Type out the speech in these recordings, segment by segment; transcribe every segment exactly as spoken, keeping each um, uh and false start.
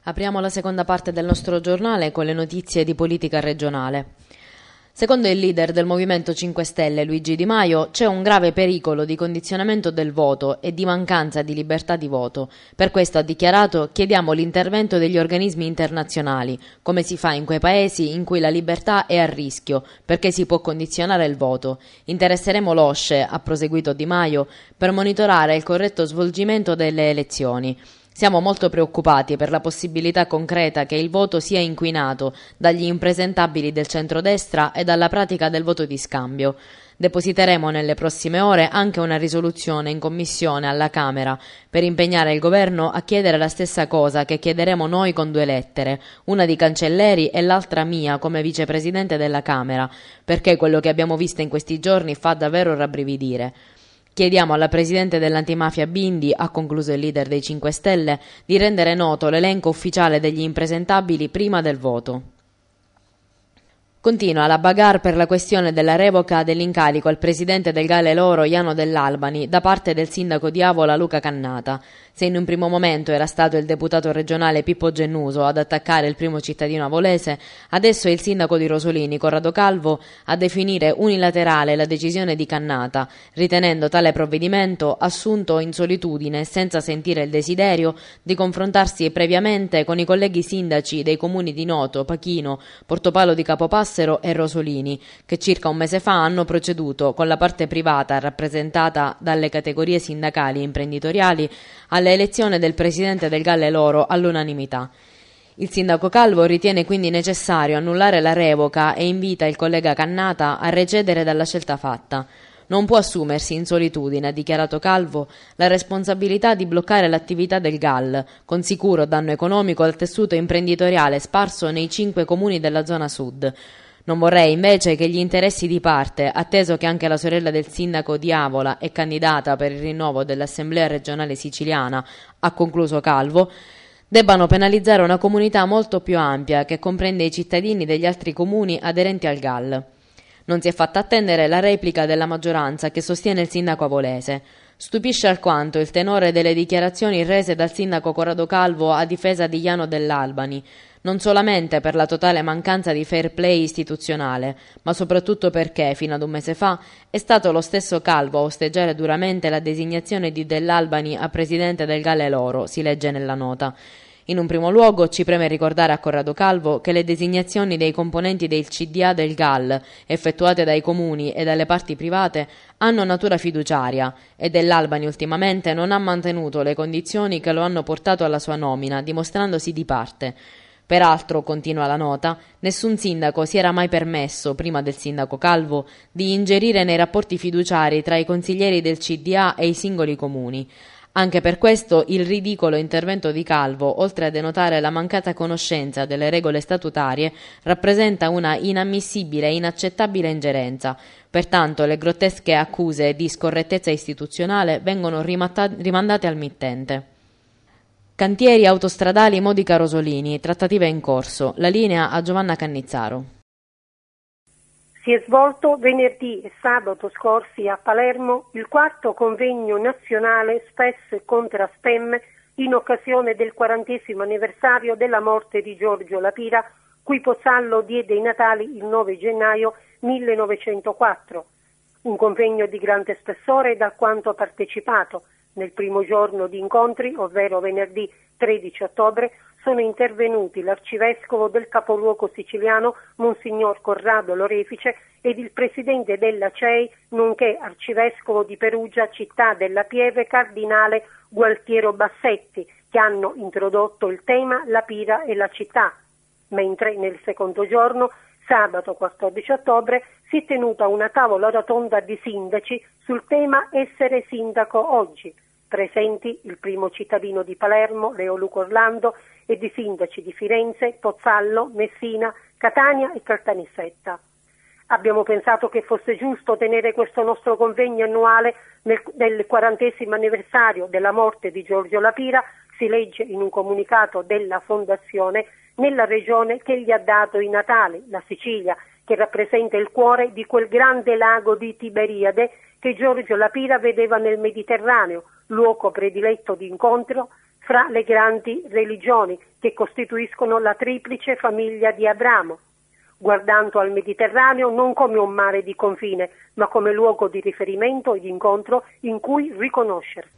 Apriamo la seconda parte del nostro giornale con le notizie di politica regionale. Secondo il leader del Movimento cinque Stelle, Luigi Di Maio, c'è un grave pericolo di condizionamento del voto e di mancanza di libertà di voto. Per questo, ha dichiarato, chiediamo l'intervento degli organismi internazionali, come si fa in quei paesi in cui la libertà è a rischio, perché si può condizionare il voto. Interesseremo l'O S C E, ha proseguito Di Maio, per monitorare il corretto svolgimento delle elezioni. Siamo molto preoccupati per la possibilità concreta che il voto sia inquinato dagli impresentabili del centrodestra e dalla pratica del voto di scambio. Depositeremo nelle prossime ore anche una risoluzione in commissione alla Camera per impegnare il governo a chiedere la stessa cosa che chiederemo noi con due lettere, una di Cancelleri e l'altra mia come vicepresidente della Camera, perché quello che abbiamo visto in questi giorni fa davvero rabbrividire. Chiediamo alla Presidente dell'antimafia Bindi, ha concluso il leader dei cinque Stelle, di rendere noto l'elenco ufficiale degli impresentabili prima del voto. Continua la bagarre per la questione della revoca dell'incarico al presidente del Galle Loro Iano Dell'Albani da parte del sindaco di Avola Luca Cannata. Se in un primo momento era stato il deputato regionale Pippo Gennuso ad attaccare il primo cittadino avolese, adesso è il sindaco di Rosolini, Corrado Calvo, a definire unilaterale la decisione di Cannata, ritenendo tale provvedimento assunto in solitudine senza sentire il desiderio di confrontarsi previamente con i colleghi sindaci dei comuni di Noto, Pachino, Portopalo di Capopassero e Rosolini, che circa un mese fa hanno proceduto con la parte privata rappresentata dalle categorie sindacali e imprenditoriali alla elezione del presidente del Galle Loro all'unanimità. Il sindaco Calvo ritiene quindi necessario annullare la revoca e invita il collega Cannata a recedere dalla scelta fatta. Non può assumersi in solitudine, ha dichiarato Calvo, la responsabilità di bloccare l'attività del G A L, con sicuro danno economico al tessuto imprenditoriale sparso nei cinque comuni della zona sud. Non vorrei invece che gli interessi di parte, atteso che anche la sorella del sindaco di Avola è candidata per il rinnovo dell'Assemblea regionale siciliana, ha concluso Calvo, debbano penalizzare una comunità molto più ampia che comprende i cittadini degli altri comuni aderenti al G A L. Non si è fatta attendere la replica della maggioranza che sostiene il sindaco avolese. Stupisce alquanto il tenore delle dichiarazioni rese dal sindaco Corrado Calvo a difesa di Iano Dell'Albani, non solamente per la totale mancanza di fair play istituzionale, ma soprattutto perché, fino ad un mese fa, è stato lo stesso Calvo a osteggiare duramente la designazione di Dell'Albani a presidente del Galle Loro, si legge nella nota. In un primo luogo ci preme ricordare a Corrado Calvo che le designazioni dei componenti del C D A del G A L, effettuate dai comuni e dalle parti private, hanno natura fiduciaria e Dell'Albani ultimamente non ha mantenuto le condizioni che lo hanno portato alla sua nomina, dimostrandosi di parte. Peraltro, continua la nota, nessun sindaco si era mai permesso, prima del sindaco Calvo, di ingerire nei rapporti fiduciari tra i consiglieri del C D A e i singoli comuni. Anche per questo il ridicolo intervento di Calvo, oltre a denotare la mancata conoscenza delle regole statutarie, rappresenta una inammissibile e inaccettabile ingerenza. Pertanto le grottesche accuse di scorrettezza istituzionale vengono rimatta- rimandate al mittente. Cantieri autostradali Modica Rosolini, trattativa in corso. La linea a Giovanna Cannizzaro. Si è svolto venerdì e sabato scorsi a Palermo il quarto convegno nazionale Spes contra Spem in occasione del quarantesimo anniversario della morte di Giorgio La Pira, cui Pozzallo diede i natali il nove gennaio millenovecentoquattro. Un convegno di grande spessore dal quanto partecipato. Nel primo giorno di incontri, ovvero venerdì tredici ottobre, sono intervenuti l'arcivescovo del capoluogo siciliano, Monsignor Corrado Lorefice, ed il presidente della C E I, nonché arcivescovo di Perugia, città della Pieve, cardinale Gualtiero Bassetti, che hanno introdotto il tema La Pira e la città. Mentre nel secondo giorno, sabato quattordici ottobre, si è tenuta una tavola rotonda di sindaci sul tema Essere sindaco oggi. Presenti il primo cittadino di Palermo, Leo Luca Orlando, e di sindaci di Firenze, Pozzallo, Messina, Catania e Caltanissetta. Abbiamo pensato che fosse giusto tenere questo nostro convegno annuale nel, del quarantesimo anniversario della morte di Giorgio La Pira, si legge in un comunicato della Fondazione, nella regione che gli ha dato i natali, la Sicilia, che rappresenta il cuore di quel grande lago di Tiberiade che Giorgio La Pira vedeva nel Mediterraneo, luogo prediletto di incontro fra le grandi religioni che costituiscono la triplice famiglia di Abramo, guardando al Mediterraneo non come un mare di confine, ma come luogo di riferimento e di incontro in cui riconoscersi.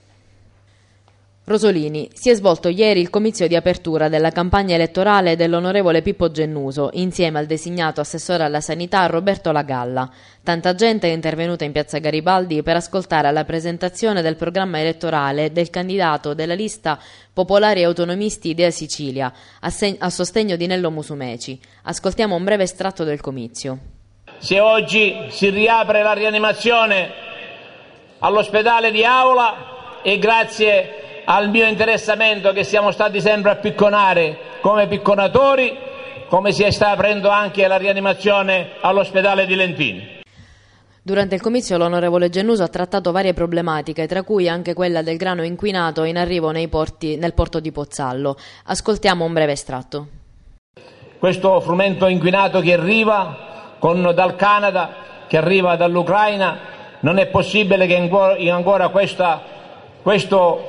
Rosolini, si è svolto ieri il comizio di apertura della campagna elettorale dell'onorevole Pippo Gennuso, insieme al designato assessore alla sanità Roberto Lagalla. Tanta gente è intervenuta in piazza Garibaldi per ascoltare la presentazione del programma elettorale del candidato della lista Popolari Autonomisti Idea Sicilia, a, seg- a sostegno di Nello Musumeci. Ascoltiamo un breve estratto del comizio. Se oggi si riapre la rianimazione all'ospedale di Avola è grazie al mio interessamento, che siamo stati sempre a picconare come picconatori, come si sta aprendo anche la rianimazione all'ospedale di Lentini. Durante il comizio l'onorevole Gennuso ha trattato varie problematiche, tra cui anche quella del grano inquinato in arrivo nei porti, nel porto di Pozzallo. Ascoltiamo un breve estratto. Questo frumento inquinato che arriva con, dal Canada, che arriva dall'Ucraina, non è possibile che ancora questa, questo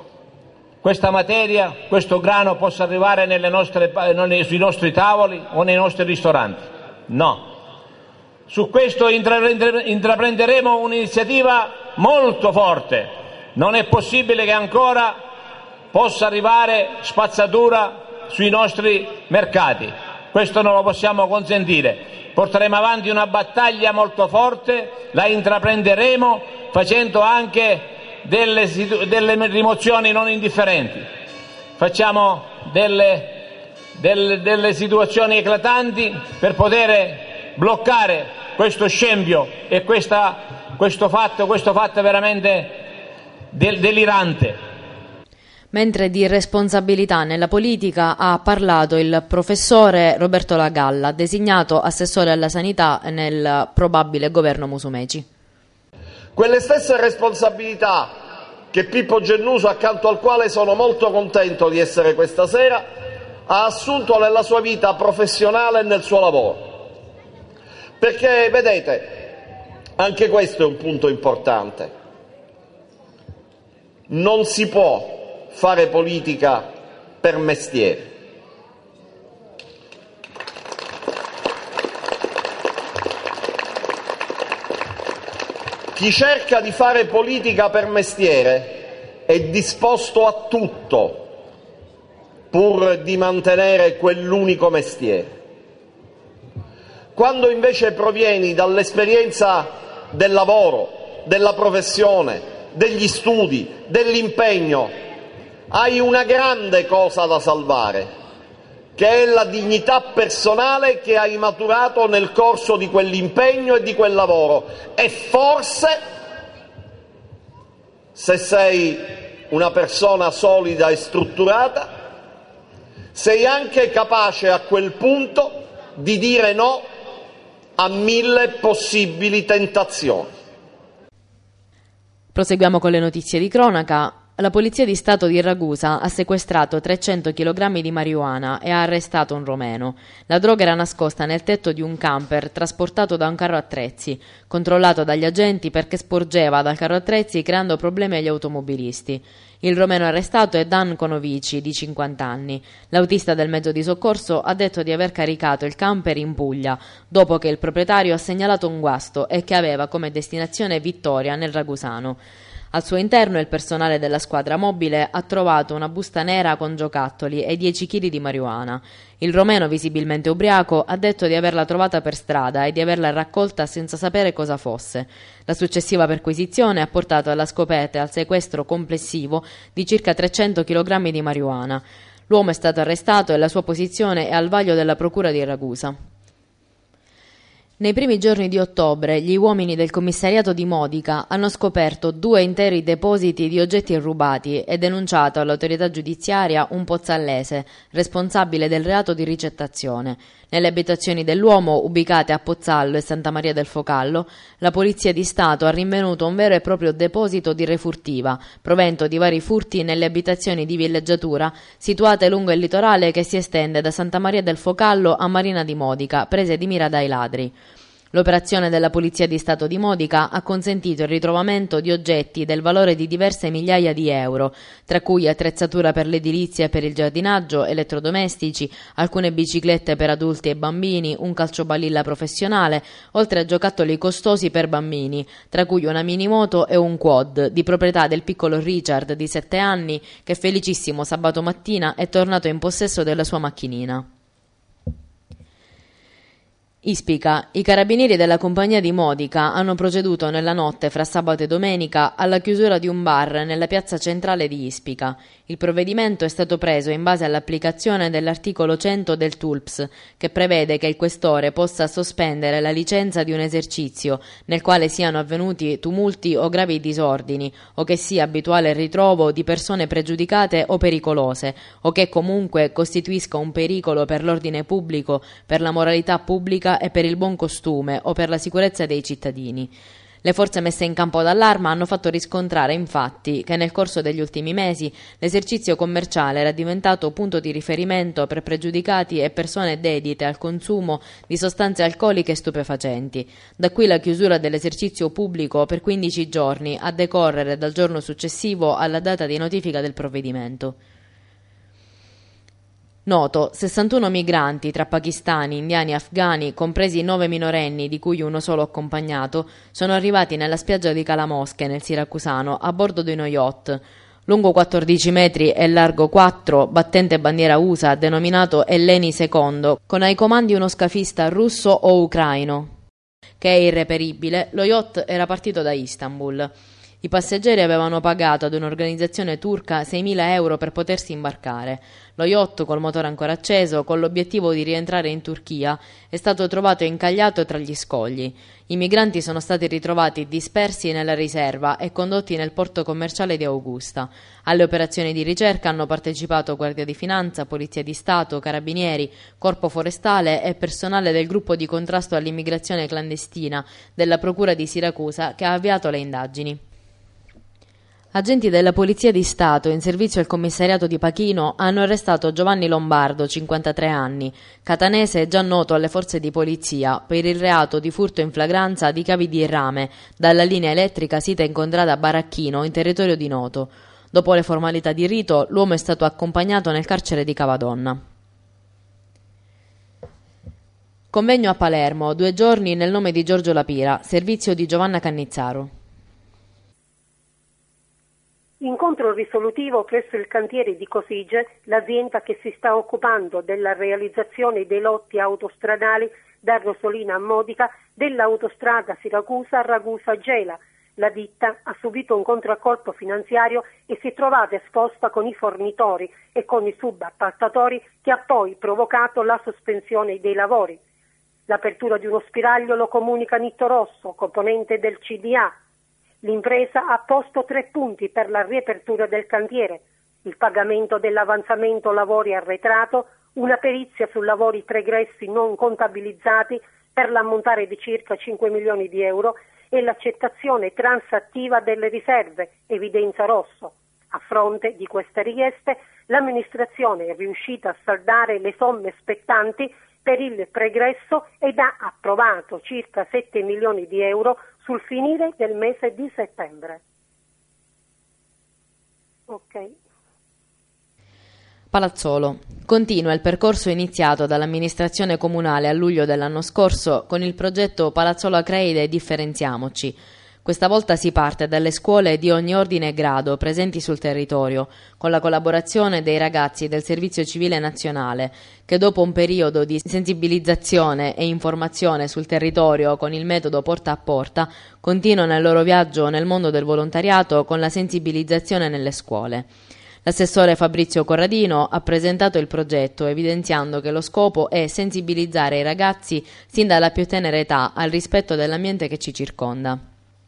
Questa materia, questo grano possa arrivare nelle nostre, sui nostri tavoli o nei nostri ristoranti. No. Su questo intraprenderemo un'iniziativa molto forte. Non è possibile che ancora possa arrivare spazzatura sui nostri mercati. Questo non lo possiamo consentire. Porteremo avanti una battaglia molto forte, la intraprenderemo facendo anche Delle, delle rimozioni non indifferenti. Facciamo delle, delle, delle situazioni eclatanti per poter bloccare questo scempio e questa, questo fatto, questo fatto veramente del, delirante. Mentre di responsabilità nella politica ha parlato il professore Roberto Lagalla, designato assessore alla sanità nel probabile governo Musumeci. Quelle stesse responsabilità che Pippo Gennuso, accanto al quale sono molto contento di essere questa sera, ha assunto nella sua vita professionale e nel suo lavoro. Perché, vedete, anche questo è un punto importante. Non si può fare politica per mestiere. Chi cerca di fare politica per mestiere è disposto a tutto pur di mantenere quell'unico mestiere. Quando invece provieni dall'esperienza del lavoro, della professione, degli studi, dell'impegno, hai una grande cosa da salvare, che è la dignità personale che hai maturato nel corso di quell'impegno e di quel lavoro. E forse, se sei una persona solida e strutturata, sei anche capace a quel punto di dire no a mille possibili tentazioni. Proseguiamo con le notizie di cronaca. La Polizia di Stato di Ragusa ha sequestrato trecento chilogrammi di marijuana e ha arrestato un romeno. La droga era nascosta nel tetto di un camper trasportato da un carro attrezzi, controllato dagli agenti perché sporgeva dal carro attrezzi creando problemi agli automobilisti. Il romeno arrestato è Dan Conovici, di cinquanta anni. L'autista del mezzo di soccorso ha detto di aver caricato il camper in Puglia, dopo che il proprietario ha segnalato un guasto e che aveva come destinazione Vittoria, nel Ragusano. Al suo interno il personale della squadra mobile ha trovato una busta nera con giocattoli e dieci chili di marijuana. Il romeno, visibilmente ubriaco, ha detto di averla trovata per strada e di averla raccolta senza sapere cosa fosse. La successiva perquisizione ha portato alla scoperta e al sequestro complessivo di circa trecento chilogrammi di marijuana. L'uomo è stato arrestato e la sua posizione è al vaglio della procura di Ragusa. Nei primi giorni di ottobre gli uomini del commissariato di Modica hanno scoperto due interi depositi di oggetti rubati e denunciato all'autorità giudiziaria un pozzallese, responsabile del reato di ricettazione. Nelle abitazioni dell'uomo, ubicate a Pozzallo e Santa Maria del Focallo, la Polizia di Stato ha rinvenuto un vero e proprio deposito di refurtiva, provento di vari furti nelle abitazioni di villeggiatura situate lungo il litorale che si estende da Santa Maria del Focallo a Marina di Modica, prese di mira dai ladri. L'operazione della Polizia di Stato di Modica ha consentito il ritrovamento di oggetti del valore di diverse migliaia di euro, tra cui attrezzatura per l'edilizia e per il giardinaggio, elettrodomestici, alcune biciclette per adulti e bambini, un calciobalilla professionale, oltre a giocattoli costosi per bambini, tra cui una minimoto e un quad, di proprietà del piccolo Richard di sette anni, che felicissimo sabato mattina è tornato in possesso della sua macchinina. Ispica. I carabinieri della compagnia di Modica hanno proceduto nella notte fra sabato e domenica alla chiusura di un bar nella piazza centrale di Ispica. Il provvedimento è stato preso in base all'applicazione dell'articolo cento del T U L P S, che prevede che il questore possa sospendere la licenza di un esercizio nel quale siano avvenuti tumulti o gravi disordini, o che sia abituale il ritrovo di persone pregiudicate o pericolose, o che comunque costituisca un pericolo per l'ordine pubblico, per la moralità pubblica e per il buon costume o per la sicurezza dei cittadini. Le forze messe in campo dall'Arma hanno fatto riscontrare infatti che nel corso degli ultimi mesi l'esercizio commerciale era diventato punto di riferimento per pregiudicati e persone dedite al consumo di sostanze alcoliche e stupefacenti. Da qui la chiusura dell'esercizio pubblico per quindici giorni a decorrere dal giorno successivo alla data di notifica del provvedimento. Noto, sessantuno migranti tra pakistani, indiani e afghani, compresi nove minorenni di cui uno solo accompagnato, sono arrivati nella spiaggia di Calamosche, nel Siracusano, a bordo di uno yacht, lungo quattordici metri e largo quattro, battente bandiera U S A, denominato Eleni secondo, con ai comandi uno scafista russo o ucraino, che è irreperibile. Lo yacht era partito da Istanbul. I passeggeri avevano pagato ad un'organizzazione turca seimila euro per potersi imbarcare. Lo yacht, col motore ancora acceso, con l'obiettivo di rientrare in Turchia, è stato trovato incagliato tra gli scogli. I migranti sono stati ritrovati dispersi nella riserva e condotti nel porto commerciale di Augusta. Alle operazioni di ricerca hanno partecipato Guardia di Finanza, Polizia di Stato, Carabinieri, Corpo Forestale e personale del gruppo di contrasto all'immigrazione clandestina della Procura di Siracusa, che ha avviato le indagini. Agenti della Polizia di Stato in servizio al commissariato di Pachino hanno arrestato Giovanni Lombardo, cinquantatré anni, catanese già noto alle forze di polizia, per il reato di furto in flagranza di cavi di rame dalla linea elettrica sita in contrada Baracchino, in territorio di Noto. Dopo le formalità di rito, l'uomo è stato accompagnato nel carcere di Cavadonna. Convegno a Palermo, due giorni nel nome di Giorgio Lapira, servizio di Giovanna Cannizzaro. Incontro risolutivo presso il cantiere di Cosige, l'azienda che si sta occupando della realizzazione dei lotti autostradali da Rosolina a Modica dell'autostrada Siracusa-Ragusa-Gela. La ditta ha subito un contraccolpo finanziario e si è trovata esposta con i fornitori e con i subappaltatori, che ha poi provocato la sospensione dei lavori. L'apertura di uno spiraglio lo comunica Nitto Rosso, componente del C D A. L'impresa ha posto tre punti per la riapertura del cantiere: il pagamento dell'avanzamento lavori arretrato, una perizia su lavori pregressi non contabilizzati per l'ammontare di circa cinque milioni di euro e l'accettazione transattiva delle riserve, evidenza Rosso. A fronte di queste richieste, l'amministrazione è riuscita a saldare le somme spettanti per il pregresso ed ha approvato circa sette milioni di euro sul finire del mese di settembre. Ok. Palazzolo. Continua il percorso iniziato dall'amministrazione comunale a luglio dell'anno scorso con il progetto Palazzolo Acreide Differenziamoci. Questa volta si parte dalle scuole di ogni ordine e grado presenti sul territorio, con la collaborazione dei ragazzi del Servizio Civile Nazionale, che dopo un periodo di sensibilizzazione e informazione sul territorio con il metodo porta a porta, continuano il loro viaggio nel mondo del volontariato con la sensibilizzazione nelle scuole. L'assessore Fabrizio Corradino ha presentato il progetto, evidenziando che lo scopo è sensibilizzare i ragazzi sin dalla più tenera età al rispetto dell'ambiente che ci circonda.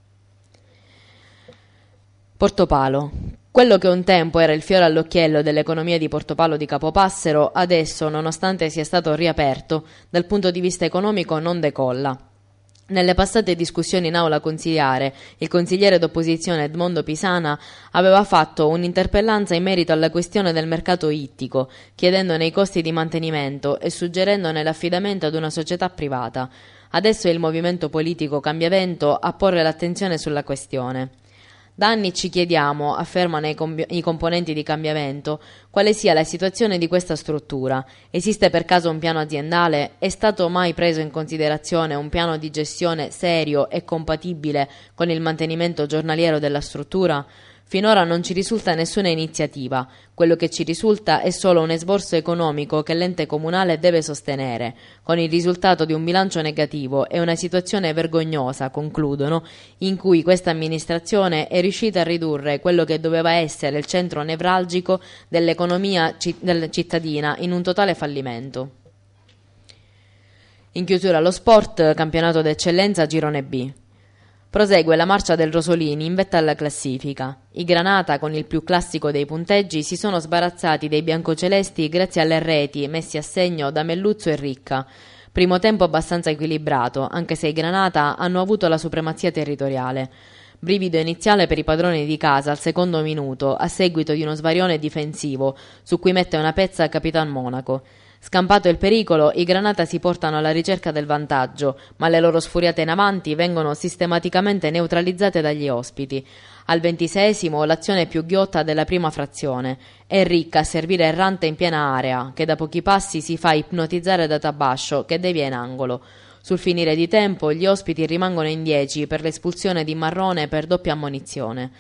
Portopalo. Quello che un tempo era il fiore all'occhiello dell'economia di Portopalo di Capopassero, adesso, nonostante sia stato riaperto, dal punto di vista economico non decolla. Nelle passate discussioni in aula consigliare, il consigliere d'opposizione Edmondo Pisana aveva fatto un'interpellanza in merito alla questione del mercato ittico, chiedendone i costi di mantenimento e suggerendone l'affidamento ad una società privata. Adesso è il movimento politico Cambiavento a porre l'attenzione sulla questione. Da anni ci chiediamo, affermano i, com- i componenti di Cambiavento, quale sia la situazione di questa struttura. Esiste per caso un piano aziendale? È stato mai preso in considerazione un piano di gestione serio e compatibile con il mantenimento giornaliero della struttura? Finora non ci risulta nessuna iniziativa. Quello che ci risulta è solo un esborso economico che l'ente comunale deve sostenere, con il risultato di un bilancio negativo e una situazione vergognosa, concludono, in cui questa amministrazione è riuscita a ridurre quello che doveva essere il centro nevralgico dell'economia cittadina in un totale fallimento. In chiusura lo sport, campionato d'eccellenza Girone B. Prosegue la marcia del Rosolini in vetta alla classifica. I Granata, con il più classico dei punteggi, si sono sbarazzati dei biancocelesti grazie alle reti messi a segno da Melluzzo e Ricca. Primo tempo abbastanza equilibrato, anche se i Granata hanno avuto la supremazia territoriale. Brivido iniziale per i padroni di casa al secondo minuto, a seguito di uno svarione difensivo, su cui mette una pezza Capitan Monaco. Scampato il pericolo, i Granata si portano alla ricerca del vantaggio, ma le loro sfuriate in avanti vengono sistematicamente neutralizzate dagli ospiti. Al ventiseiesimo l'azione più ghiotta della prima frazione. È Ricca a servire errante in piena area, che da pochi passi si fa ipnotizzare da Tabascio, che devia in angolo. Sul finire di tempo gli ospiti rimangono in dieci per l'espulsione di Marrone per doppia ammonizione.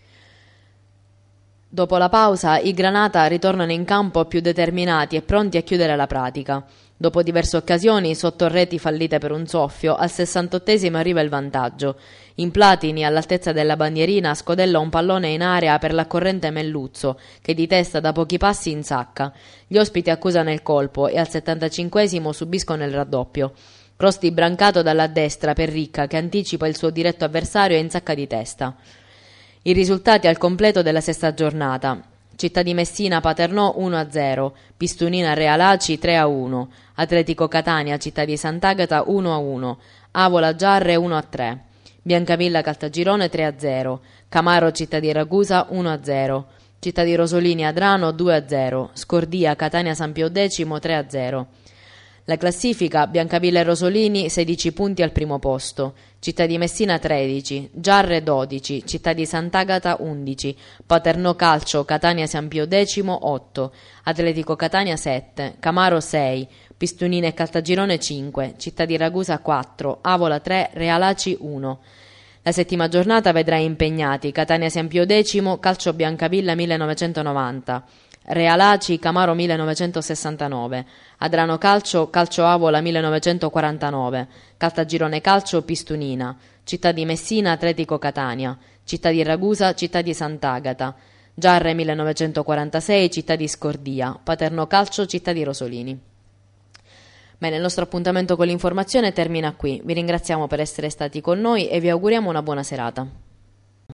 Dopo la pausa, i Granata ritornano in campo più determinati e pronti a chiudere la pratica. Dopo diverse occasioni, sotto reti fallite per un soffio, al sessantottesimo arriva il vantaggio. In Platini, all'altezza della bandierina, scodella un pallone in area per l'accorrente Melluzzo, che di testa da pochi passi insacca. Gli ospiti accusano il colpo e al settantacinquesimo subiscono il raddoppio. Crosti brancato dalla destra per Ricca, che anticipa il suo diretto avversario e insacca di testa. I risultati al completo della sesta giornata. Città di Messina Paternò uno a zero, Pistunina Real Aci tre a uno, Atletico Catania Città di Sant'Agata uno a uno, Avola Giarre uno a tre, Biancavilla Caltagirone tre a zero, Camaro Città di Ragusa uno a zero, Città di Rosolini Adrano due a zero, Scordia Catania San Pio X tre a zero. La classifica: Biancavilla e Rosolini sedici punti al primo posto, Città di Messina tredici, Giarre dodici, Città di Sant'Agata undici, Paternò Calcio Catania San Pio X otto, Atletico Catania sette, Camaro sei, Pistunina e Caltagirone cinque, Città di Ragusa quattro, Avola tre, Real Aci uno. La settima giornata vedrà impegnati Catania San Pio X, Calcio Biancavilla millenovecentonovanta, Real Aci Camaro millenovecentosessantanove, Adrano Calcio Calcio Avola millenovecentoquarantanove, Caltagirone Calcio Pistunina, Città di Messina Atletico Catania, Città di Ragusa Città di Sant'Agata, Giarre millenovecentoquarantasei Città di Scordia, Paternò Calcio Città di Rosolini. Bene, il nostro appuntamento con l'informazione termina qui. Vi ringraziamo per essere stati con noi e vi auguriamo una buona serata.